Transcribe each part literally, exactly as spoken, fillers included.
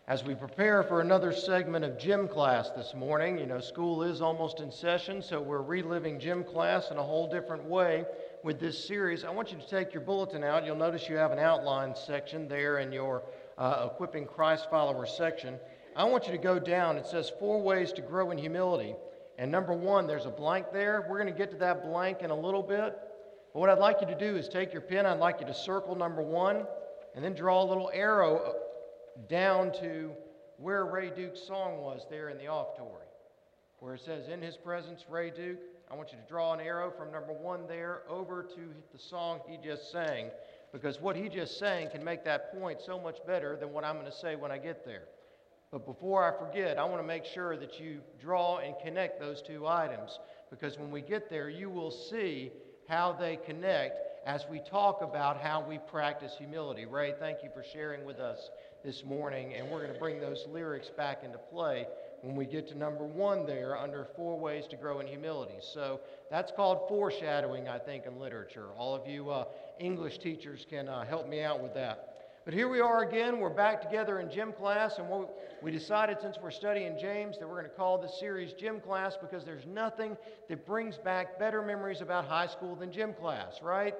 As we prepare for another segment of gym class this morning, you know, school is almost in session, so we're reliving gym class in a whole different way with this series. I want you to take your bulletin out. You'll notice you have an outline section there in your uh, Equipping Christ Followers section. I want you to go down. It says four ways to grow in humility. And number one, there's a blank there. We're going to get to that blank in a little bit. But what I'd like you to do is take your pen. I'd like you to circle number one and then draw a little arrow down to where Ray Duke's song was there in the offertory, where it says, "In His presence, Ray Duke." I want you to draw an arrow from number one there over to the song he just sang, because what he just sang can make that point so much better than what I'm going to say when I get there. But before I forget, I want to make sure that you draw and connect those two items, because when we get there, you will see how they connect as we talk about how we practice humility. Ray, thank you for sharing with us this morning, and we're going to bring those lyrics back into play when we get to number one there under four ways to grow in humility. So that's called foreshadowing, I think, in literature. All of you uh, English teachers can uh, help me out with that. But here we are again. We're back together in gym class, and what we decided, since we're studying James, that we're going to call this series Gym Class, because there's nothing that brings back better memories about high school than gym class, right?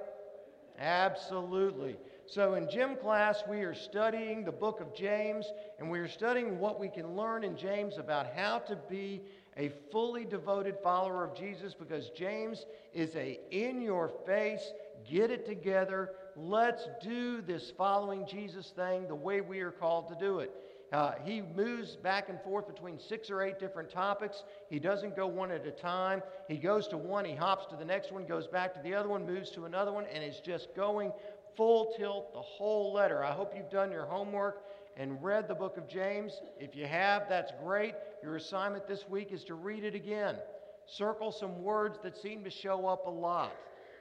Absolutely. So in gym class, we are studying the book of James, and we are studying what we can learn in James about how to be a fully devoted follower of Jesus, because James is a in-your-face, get it together, let's do this following Jesus thing the way we are called to do it. Uh, he moves back and forth between six or eight different topics. He doesn't go one at a time. He goes to one, he hops to the next one, goes back to the other one, moves to another one, and is just going full tilt the whole letter. I hope you've done your homework and read the book of James. If you have, that's great. Your assignment this week is to read it again. Circle some words that seem to show up a lot.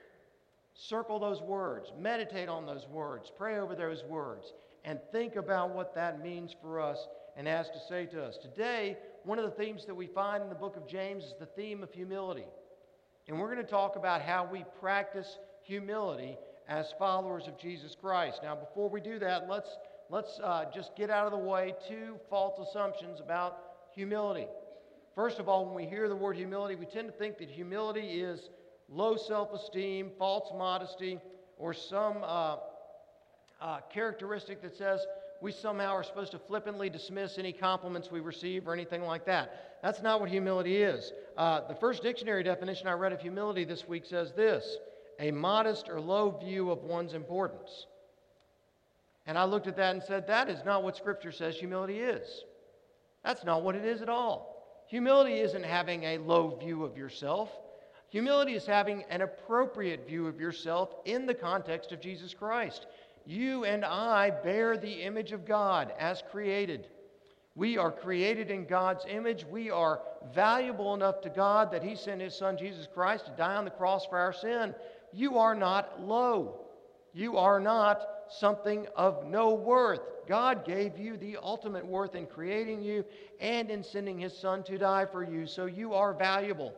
Circle those words. Meditate on those words. Pray over those words. And think about what that means for us and has to say to us. Today, one of the themes that we find in the book of James is the theme of humility. And we're going to talk about how we practice humility as followers of Jesus Christ. Now, before we do that, let's, let's uh, just get out of the way two false assumptions about humility. First of all, when we hear the word humility, we tend to think that humility is low self-esteem, false modesty, or some uh, uh, characteristic that says we somehow are supposed to flippantly dismiss any compliments we receive or anything like that. That's not what humility is. Uh, the first dictionary definition I read of humility this week says this: a modest or low view of one's importance. And I looked at that and said, that is not what Scripture says humility is. That's not what it is at all. Humility isn't having a low view of yourself. Humility is having an appropriate view of yourself in the context of Jesus Christ. You and I bear the image of God as created. We are created in God's image. We are valuable enough to God that He sent His Son Jesus Christ to die on the cross for our sin. You are not low. You are not something of no worth. God gave you the ultimate worth in creating you and in sending His Son to die for you, so you are valuable.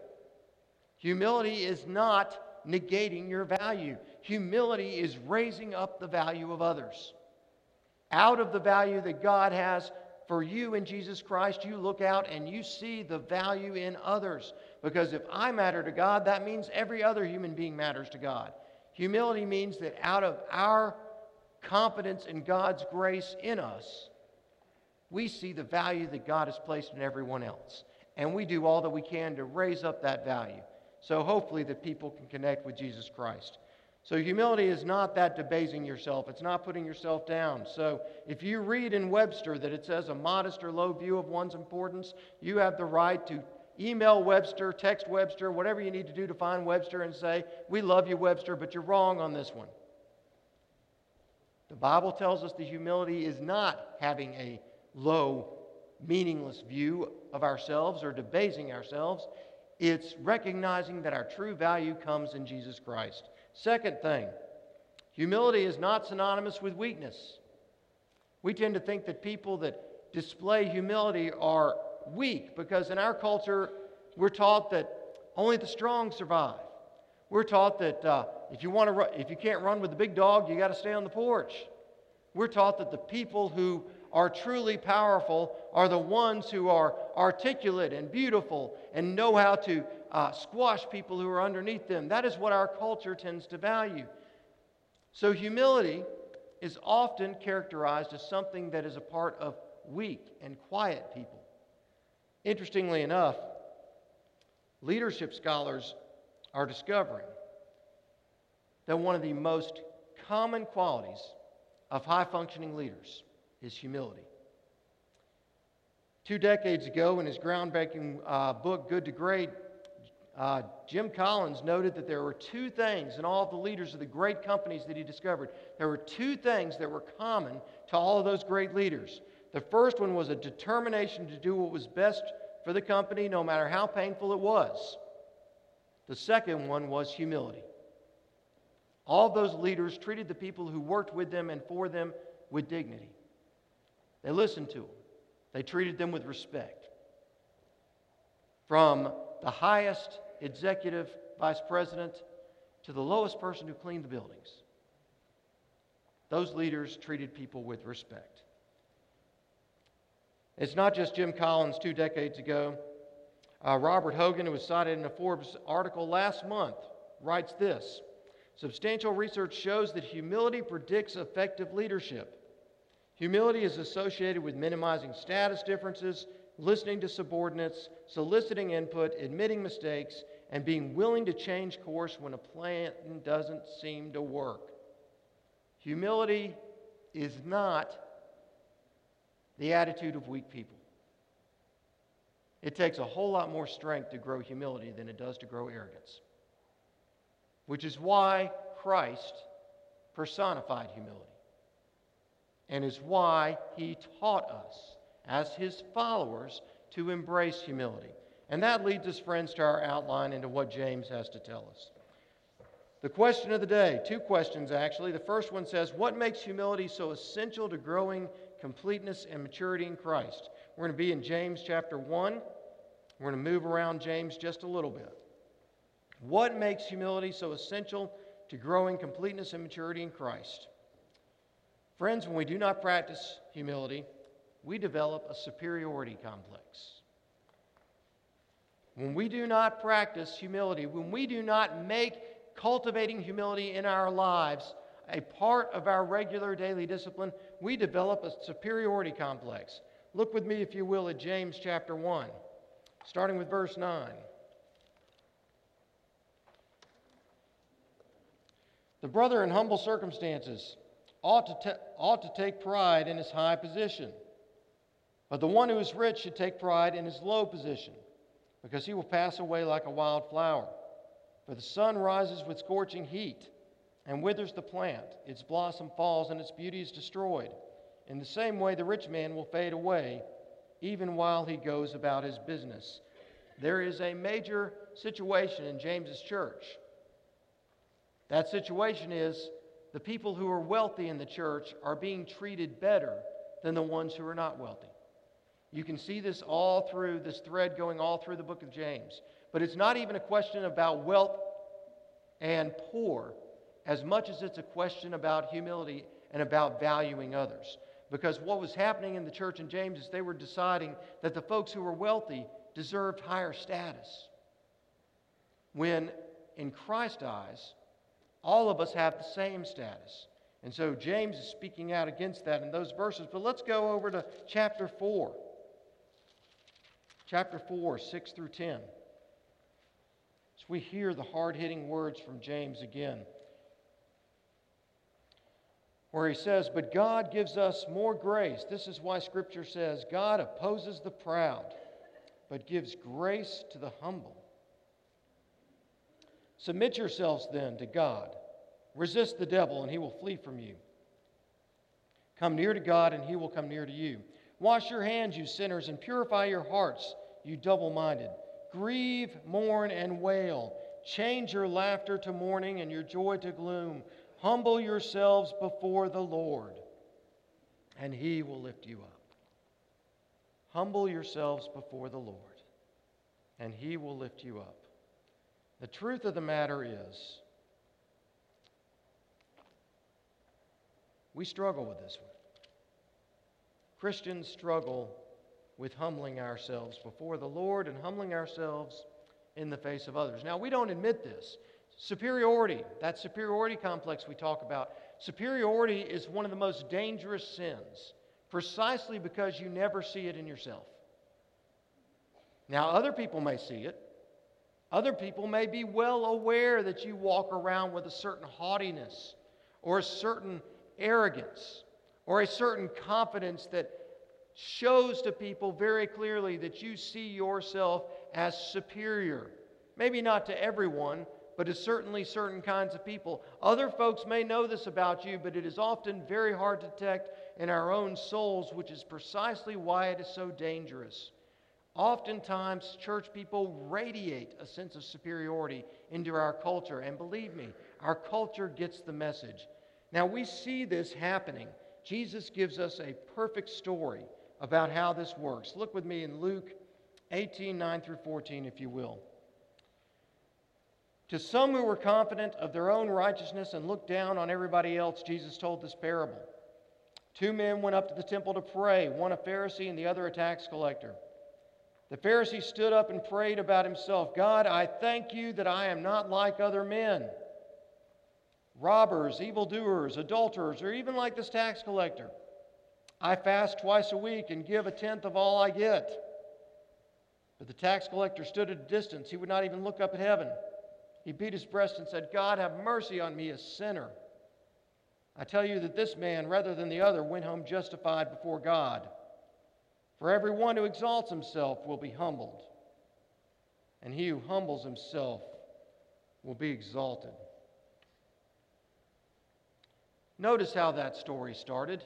Humility is not negating your value. Humility is raising up the value of others. Out of the value that God has for you in Jesus Christ, you look out and you see the value in others. Because if I matter to God, that means every other human being matters to God. Humility means that out of our confidence in God's grace in us, we see the value that God has placed in everyone else. And we do all that we can to raise up that value. So hopefully that people can connect with Jesus Christ. So humility is not that debasing yourself. It's not putting yourself down. So if you read in Webster that it says a modest or low view of one's importance, you have the right to email Webster, text Webster, whatever you need to do to find Webster and say, we love you, Webster, but you're wrong on this one. The Bible tells us that humility is not having a low, meaningless view of ourselves or debasing ourselves. It's recognizing that our true value comes in Jesus Christ. Second thing, humility is not synonymous with weakness. We tend to think that people that display humility are weak, because in our culture, we're taught that only the strong survive. We're taught that uh, if you want to, ru- if you can't run with the big dog, you got to stay on the porch. We're taught that the people who are truly powerful are the ones who are articulate and beautiful and know how to uh, squash people who are underneath them. That is what our culture tends to value. So humility is often characterized as something that is a part of weak and quiet people. Interestingly enough, leadership scholars are discovering that one of the most common qualities of high-functioning leaders is humility. Two decades ago, in his groundbreaking uh, book, Good to Great, uh, Jim Collins noted that there were two things in all of the leaders of the great companies that he discovered. There were two things that were common to all of those great leaders. The first one was a determination to do what was best for the company, no matter how painful it was. The second one was humility. All of those leaders treated the people who worked with them and for them with dignity. They listened to them. They treated them with respect. From the highest executive vice president to the lowest person who cleaned the buildings, those leaders treated people with respect. It's not just Jim Collins two decades ago. Uh, Robert Hogan, who was cited in a Forbes article last month, writes this: substantial research shows that humility predicts effective leadership. Humility is associated with minimizing status differences, listening to subordinates, soliciting input, admitting mistakes, and being willing to change course when a plan doesn't seem to work. Humility is not the attitude of weak people. It takes a whole lot more strength to grow humility than it does to grow arrogance, which is why Christ personified humility, and is why he taught us as his followers to embrace humility. And that leads us, friends, to our outline into what James has to tell us. The question of the day, two questions actually. The first one says, what makes humility so essential to growing completeness and maturity in Christ? We're going to be in James chapter one. We're going to move around James just a little bit. What makes humility so essential to growing completeness and maturity in Christ? Friends, when we do not practice humility, we develop a superiority complex. When we do not practice humility, when we do not make cultivating humility in our lives a part of our regular daily discipline, we develop a superiority complex. Look with me, if you will, at James chapter one, starting with verse nine. The brother in humble circumstances ought to, ta- ought to take pride in his high position, but the one who is rich should take pride in his low position, because he will pass away like a wild flower. For the sun rises with scorching heat and withers the plant. Its blossom falls and its beauty is destroyed. In the same way, the rich man will fade away even while he goes about his business. There is a major situation in James's church. That situation is the people who are wealthy in the church are being treated better than the ones who are not wealthy. You can see this all through this thread going all through the book of James. But it's not even a question about wealth and poor as much as it's a question about humility and about valuing others. Because what was happening in the church in James is they were deciding that the folks who were wealthy deserved higher status. When in Christ's eyes, all of us have the same status. And so James is speaking out against that in those verses. But let's go over to chapter four. Chapter four, six through ten. As we hear the hard-hitting words from James again, where he says, but God gives us more grace. This is why Scripture says, God opposes the proud, but gives grace to the humble. Submit yourselves then to God. Resist the devil, and he will flee from you. Come near to God, and he will come near to you. Wash your hands, you sinners, and purify your hearts, you double-minded. Grieve, mourn, and wail. Change your laughter to mourning and your joy to gloom. Humble yourselves before the Lord, and he will lift you up. Humble yourselves before the Lord, and he will lift you up. The truth of the matter is, we struggle with this one. Christians struggle with humbling ourselves before the Lord and humbling ourselves in the face of others. Now, we don't admit this. Superiority, that superiority complex we talk about, superiority is one of the most dangerous sins, precisely because you never see it in yourself. Now, other people may see it. Other people may be well aware that you walk around with a certain haughtiness or a certain arrogance or a certain confidence that shows to people very clearly that you see yourself as superior. Maybe not to everyone, but to certainly certain kinds of people. Other folks may know this about you, but it is often very hard to detect in our own souls, which is precisely why it is so dangerous. Oftentimes, church people radiate a sense of superiority into our culture, and believe me, our culture gets the message. Now, we see this happening. Jesus gives us a perfect story about how this works. Look with me in Luke eighteen, nine through fourteen, if you will. To some who were confident of their own righteousness and looked down on everybody else, Jesus told this parable. Two men went up to the temple to pray, one a Pharisee and the other a tax collector. The Pharisee stood up and prayed about himself, God, I thank you that I am not like other men, robbers, evildoers, adulterers, or even like this tax collector. I fast twice a week and give a tenth of all I get. But the tax collector stood at a distance. He would not even look up at heaven. He beat his breast and said, God, have mercy on me, a sinner. I tell you that this man, rather than the other, went home justified before God. For everyone who exalts himself will be humbled, and he who humbles himself will be exalted. Notice how that story started.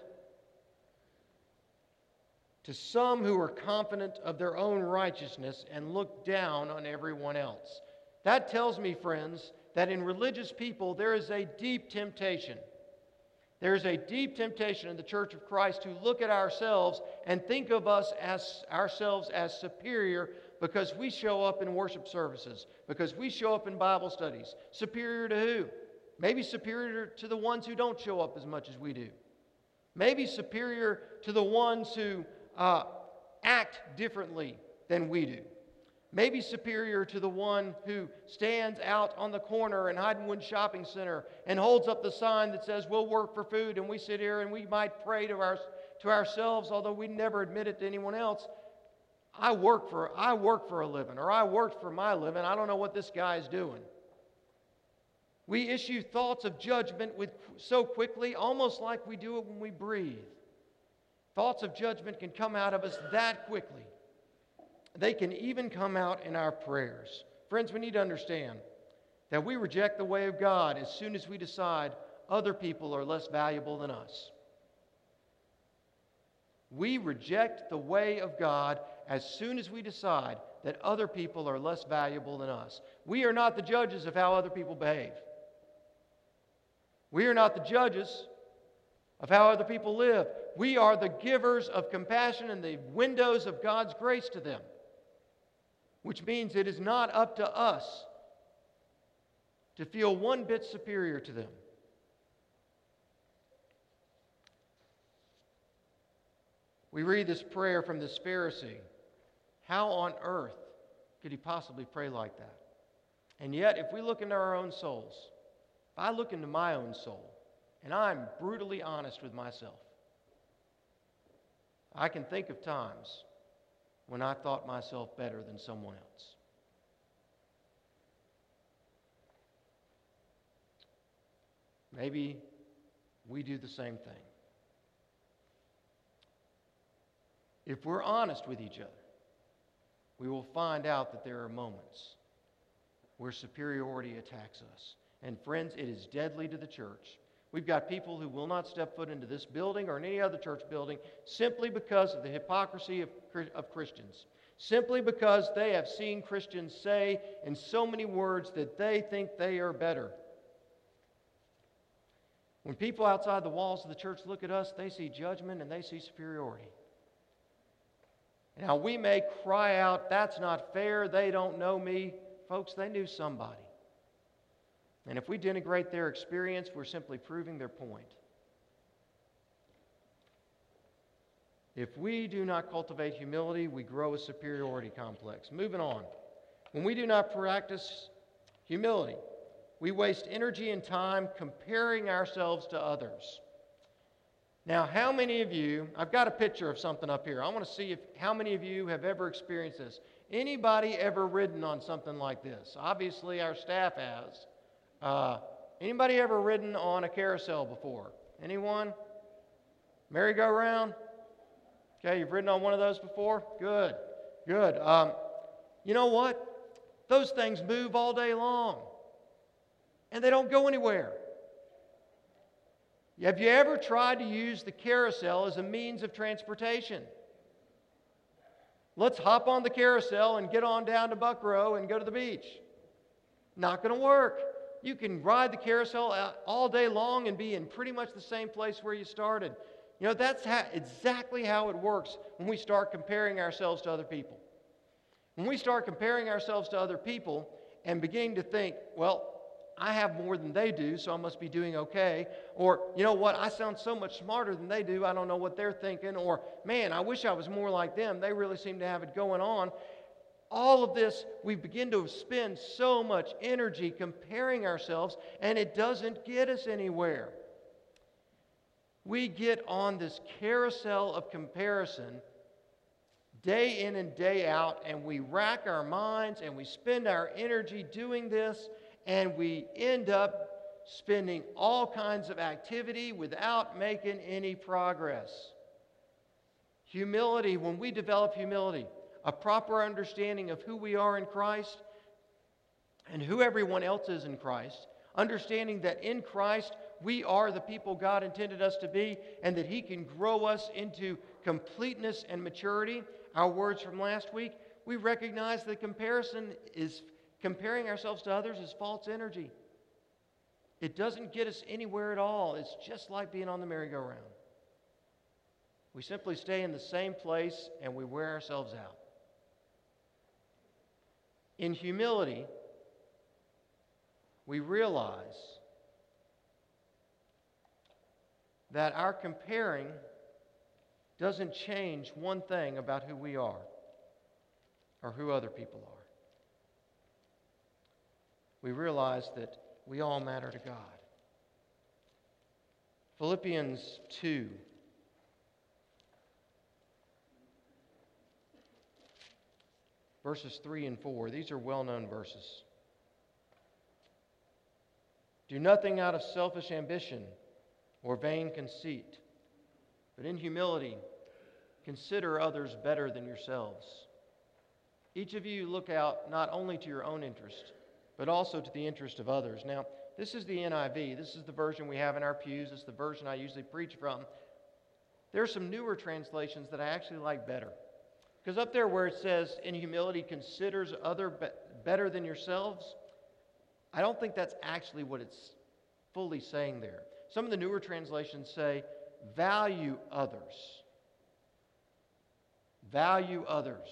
To some who are confident of their own righteousness and look down on everyone else. That tells me, friends, that in religious people there is a deep temptation. There is a deep temptation in the Church of Christ to look at ourselves and think of us as ourselves as superior because we show up in worship services, because we show up in Bible studies. Superior to who? Maybe superior to the ones who don't show up as much as we do. Maybe superior to the ones who uh, act differently than we do. Maybe superior to the one who stands out on the corner in Hydenwood Shopping Center and holds up the sign that says, we'll work for food, and we sit here and we might pray to, our, to ourselves, although we never admit it to anyone else. I work for, I work for a living, or I worked for my living. I don't know what this guy is doing. We issue thoughts of judgment with, so quickly, almost like we do it when we breathe. Thoughts of judgment can come out of us that quickly. They can even come out in our prayers. Friends, we need to understand that we reject the way of God as soon as we decide other people are less valuable than us. We reject the way of God as soon as we decide that other people are less valuable than us. We are not the judges of how other people behave. We are not the judges of how other people live. We are the givers of compassion and the windows of God's grace to them. Which means it is not up to us to feel one bit superior to them. We read this prayer from this Pharisee. How on earth could he possibly pray like that? And yet, if we look into our own souls, if I look into my own soul, and I'm brutally honest with myself, I can think of times when I thought myself better than someone else. Maybe we do the same thing. If we're honest with each other, we will find out that there are moments where superiority attacks us. And friends, it is deadly to the church. We've got people who will not step foot into this building or in any other church building simply because of the hypocrisy of, of Christians. Simply because they have seen Christians say in so many words that they think they are better. When people outside the walls of the church look at us, they see judgment and they see superiority. Now, we may cry out, that's not fair, they don't know me. Folks, they knew somebody. And if we denigrate their experience, we're simply proving their point. If we do not cultivate humility, we grow a superiority complex. Moving on. When we do not practice humility, we waste energy and time comparing ourselves to others. Now, how many of you, I've got a picture of something up here. I want to see if how many of you have ever experienced this. Anybody ever ridden on something like this? Obviously, our staff has. Uh, anybody ever ridden on a carousel before? Anyone? Merry-go-round? Okay, you've ridden on one of those before? Good, good. Um, you know what? Those things move all day long, and they don't go anywhere. Have you ever tried to use the carousel as a means of transportation? Let's hop on the carousel and get on down to Buckrow and go to the beach. Not going to work. You can ride the carousel all day long and be in pretty much the same place where you started. You know, that's how, exactly how it works when we start comparing ourselves to other people. When we start comparing ourselves to other people and beginning to think, well, I have more than they do, so I must be doing okay. Or, you know what, I sound so much smarter than they do, I don't know what they're thinking. Or, man, I wish I was more like them. They really seem to have it going on. All of this, we begin to spend so much energy comparing ourselves, and it doesn't get us anywhere. We get on this carousel of comparison day in and day out, and we rack our minds, and we spend our energy doing this, and we end up spending all kinds of activity without making any progress. Humility, when we develop humility, a proper understanding of who we are in Christ and who everyone else is in Christ, understanding that in Christ we are the people God intended us to be and that He can grow us into completeness and maturity. Our words from last week, we recognize that comparison is Comparing ourselves to others is false energy. It doesn't get us anywhere at all. It's just like being on the merry-go-round. We simply stay in the same place and we wear ourselves out. In humility, we realize that our comparing doesn't change one thing about who we are or who other people are. We realize that we all matter to God. Philippians two. Verses three and four. These are well-known verses. Do nothing out of selfish ambition or vain conceit, but in humility consider others better than yourselves. Each of you look out not only to your own interest, but also to the interest of others. Now, this is the N I V. This is the version we have in our pews. It's the version I usually preach from. There are some newer translations that I actually like better. Because up there where it says, in humility, considers other be- better than yourselves, I don't think that's actually what it's fully saying there. Some of the newer translations say, value others. Value others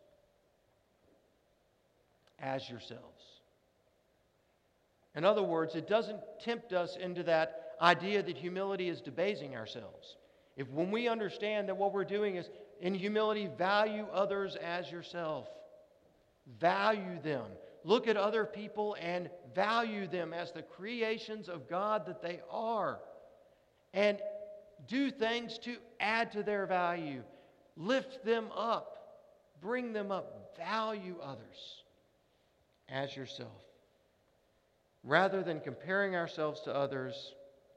as yourselves. In other words, it doesn't tempt us into that idea that humility is debasing ourselves. If when we understand that what we're doing is, in humility, value others as yourself. Value them. Look at other people and value them as the creations of God that they are. And do things to add to their value. Lift them up. Bring them up. Value others as yourself. Rather than comparing ourselves to others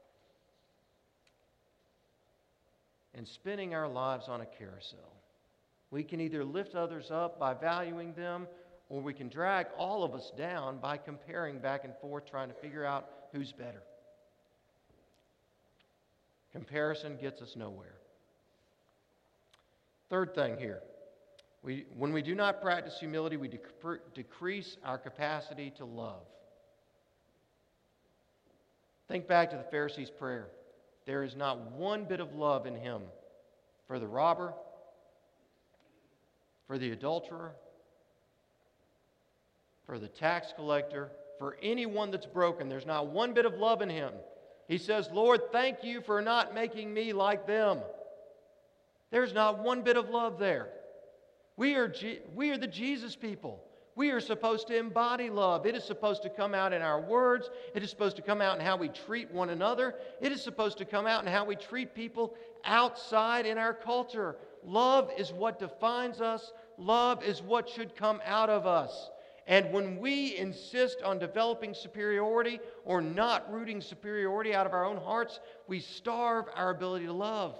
and spinning our lives on a carousel. We can either lift others up by valuing them, or we can drag all of us down by comparing back and forth, trying to figure out who's better. Comparison gets us nowhere. Third thing here. We, when we do not practice humility, we dec- decrease our capacity to love. Think back to the Pharisee's prayer. There is not one bit of love in him for the robber, for the adulterer, for the tax collector, for anyone that's broken. There's not one bit of love in him. He says, Lord, thank you for not making me like them. There's not one bit of love there. We are, Je- we are the Jesus people. We are supposed to embody love. It is supposed to come out in our words. It is supposed to come out in how we treat one another. It is supposed to come out in how we treat people outside in our culture. Love is what defines us. Love is what should come out of us. And when we insist on developing superiority or not rooting superiority out of our own hearts, we starve our ability to love.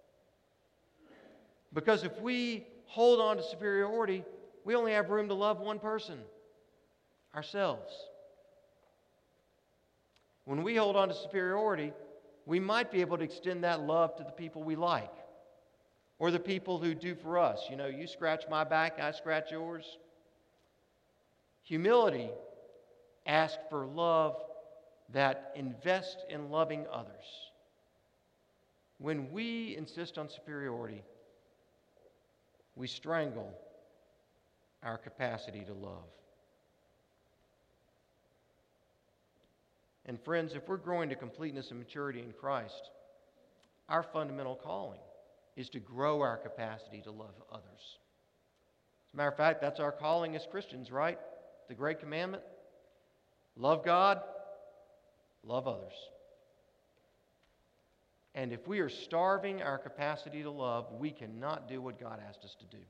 Because if we hold on to superiority, we only have room to love one person, ourselves. When we hold on to superiority, we might be able to extend that love to the people we like or the people who do for us. You know, you scratch my back, I scratch yours. Humility asks for love that invests in loving others. When we insist on superiority, we strangle our capacity to love. And friends, if we're growing to completeness and maturity in Christ, our fundamental calling is to grow our capacity to love others. As a matter of fact, that's our calling as Christians, right? The great commandment. Love God, love others. And if we are starving our capacity to love, we cannot do what God asked us to do.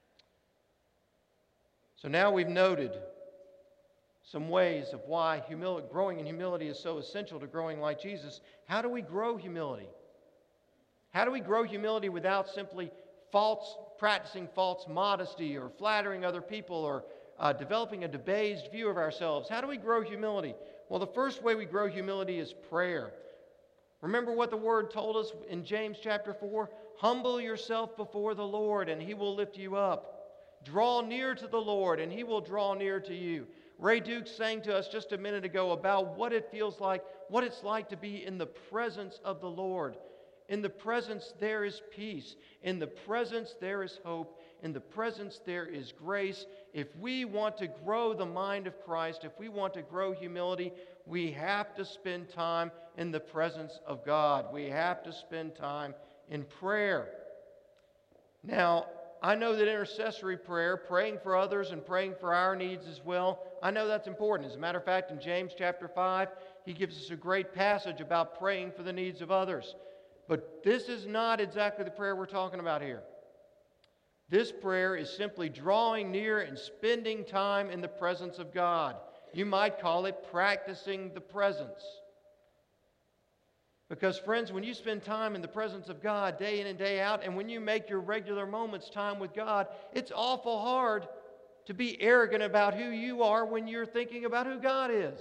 So now we've noted some ways of why humility, growing in humility is so essential to growing like Jesus. How do we grow humility? How do we grow humility without simply false, practicing false modesty or flattering other people or uh, developing a debased view of ourselves? How do we grow humility? Well, the first way we grow humility is prayer. Remember what the Word told us in James chapter four? Humble yourself before the Lord, and He will lift you up. Draw near to the Lord, and He will draw near to you. Ray Duke sang to us just a minute ago about what it feels like, what it's like to be in the presence of the Lord. In the presence there is peace. In the presence there is hope. In the presence there is grace. If we want to grow the mind of Christ, if we want to grow humility, we have to spend time in the presence of God. We have to spend time in prayer. Now, I know that intercessory prayer, praying for others and praying for our needs as well, I know that's important. As a matter of fact, in James chapter five, he gives us a great passage about praying for the needs of others. But this is not exactly the prayer we're talking about here. This prayer is simply drawing near and spending time in the presence of God. You might call it practicing the presence. Because, friends, when you spend time in the presence of God day in and day out, and when you make your regular moments time with God, it's awful hard to be arrogant about who you are when you're thinking about who God is.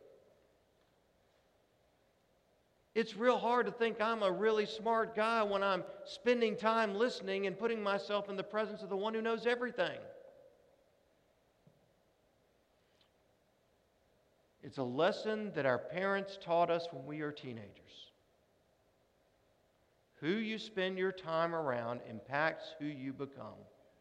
It's real hard to think I'm a really smart guy when I'm spending time listening and putting myself in the presence of the one who knows everything. It's a lesson that our parents taught us when we were teenagers. Who you spend your time around impacts who you become.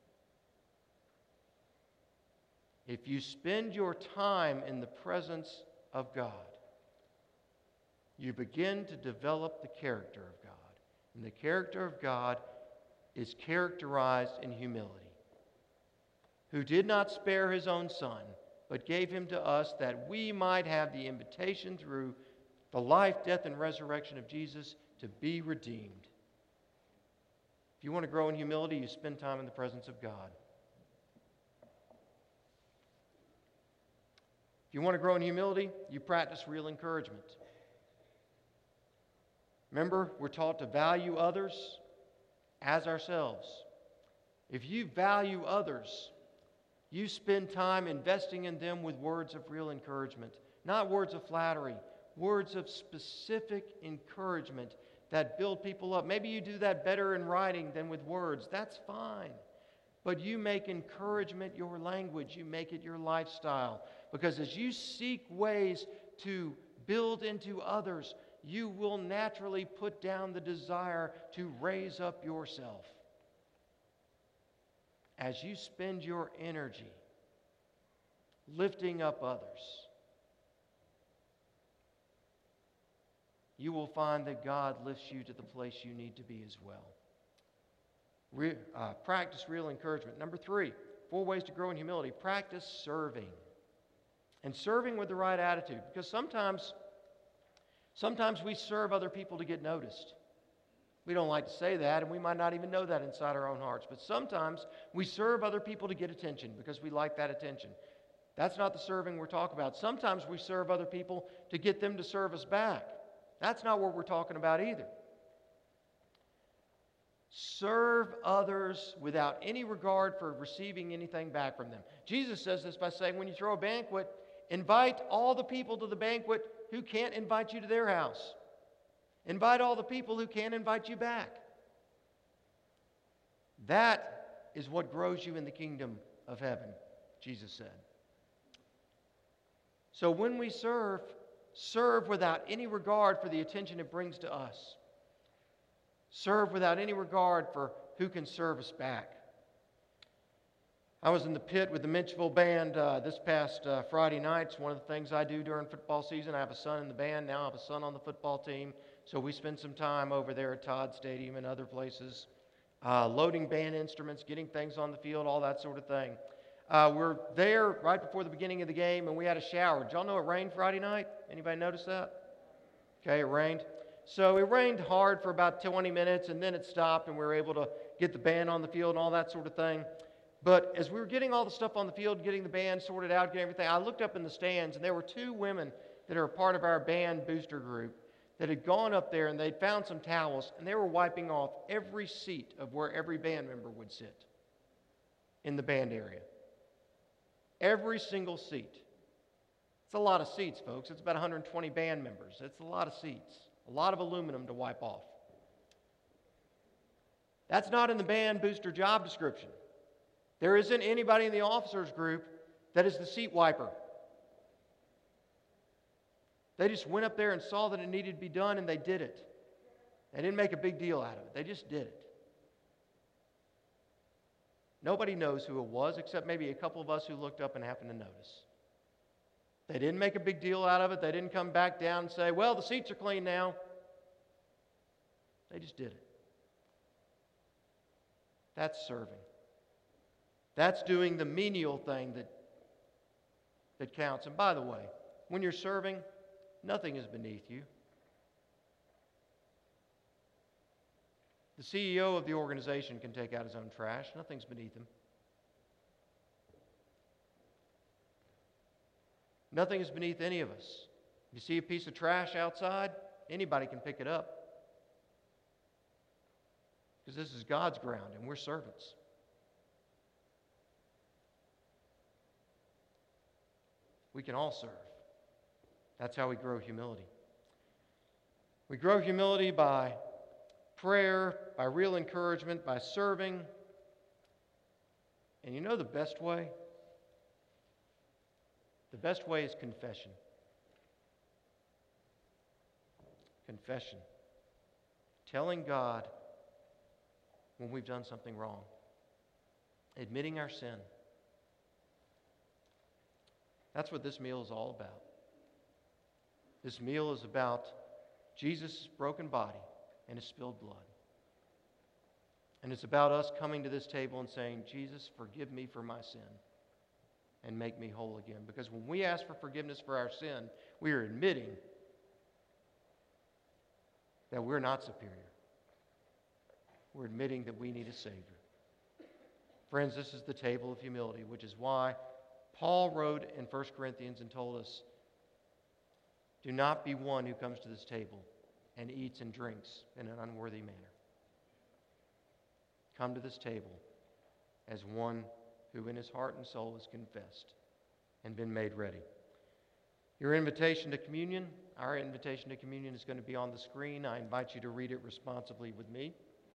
If you spend your time in the presence of God, you begin to develop the character of God. And the character of God is characterized in humility. Who did not spare His own Son, but gave Him to us that we might have the invitation through the life, death, and resurrection of Jesus to be redeemed. If you want to grow in humility, you spend time in the presence of God. If you want to grow in humility, you practice real encouragement. Remember, we're taught to value others as ourselves. If you value others, you spend time investing in them with words of real encouragement, not words of flattery, words of specific encouragement that build people up. Maybe you do that better in writing than with words. That's fine. But you make encouragement your language. You make it your lifestyle. Because as you seek ways to build into others, you will naturally put down the desire to raise up yourself. As you spend your energy lifting up others, you will find that God lifts you to the place you need to be as well. Re, uh, practice real encouragement. Number three, four ways to grow in humility. Practice serving. And serving with the right attitude. Because sometimes, sometimes we serve other people to get noticed. We don't like to say that, and we might not even know that inside our own hearts. But sometimes we serve other people to get attention because we like that attention. That's not the serving we're talking about. Sometimes we serve other people to get them to serve us back. That's not what we're talking about either. Serve others without any regard for receiving anything back from them. Jesus says this by saying, when you throw a banquet, invite all the people to the banquet who can't invite you to their house. Invite all the people who can't invite you back. That is what grows you in the kingdom of heaven, Jesus said. So when we serve, serve without any regard for the attention it brings to us. Serve without any regard for who can serve us back. I was in the pit with the Mitchellville band uh, this past uh, Friday night. It's one of the things I do during football season. I have a son in the band. Now I have a son on the football team. So we spend some time over there at Todd Stadium and other places, uh, loading band instruments, getting things on the field, all that sort of thing. Uh, we're there right before the beginning of the game, and we had a shower. Did y'all know it rained Friday night? Anybody notice that? Okay, it rained. So it rained hard for about twenty minutes, and then it stopped, and we were able to get the band on the field and all that sort of thing. But as we were getting all the stuff on the field, getting the band sorted out, getting everything, I looked up in the stands, and there were two women that are a part of our band booster group that had gone up there, and they'd found some towels, and they were wiping off every seat of where every band member would sit in the band area. Every single seat. It's a lot of seats, folks. It's about one hundred twenty band members. It's a lot of seats. A lot of aluminum to wipe off. That's not in the band booster job description. There isn't anybody in the officers group that is the seat wiper. They just went up there and saw that it needed to be done, and they did it. They didn't make a big deal out of it. They just did it. Nobody knows who it was except maybe a couple of us who looked up and happened to notice. They didn't make a big deal out of it. They didn't come back down and say, well, the seats are clean now. They just did it. That's serving. That's doing the menial thing that, that counts. And by the way, when you're serving, nothing is beneath you. The C E O of the organization can take out his own trash. Nothing's beneath him. Nothing is beneath any of us. You see a piece of trash outside, anybody can pick it up. Because this is God's ground and we're servants. We can all serve. That's how we grow humility. We grow humility by prayer, by real encouragement, by serving. And you know the best way? The best way is confession. Confession. Telling God when we've done something wrong. Admitting our sin. That's what this meal is all about. This meal is about Jesus' broken body and His spilled blood. And it's about us coming to this table and saying, Jesus, forgive me for my sin and make me whole again. Because when we ask for forgiveness for our sin, we are admitting that we're not superior. We're admitting that we need a Savior. Friends, this is the table of humility, which is why Paul wrote in First Corinthians and told us, do not be one who comes to this table and eats and drinks in an unworthy manner. Come to this table as one who in his heart and soul has confessed and been made ready. Your invitation to communion, our invitation to communion is going to be on the screen. I invite you to read it responsibly with me.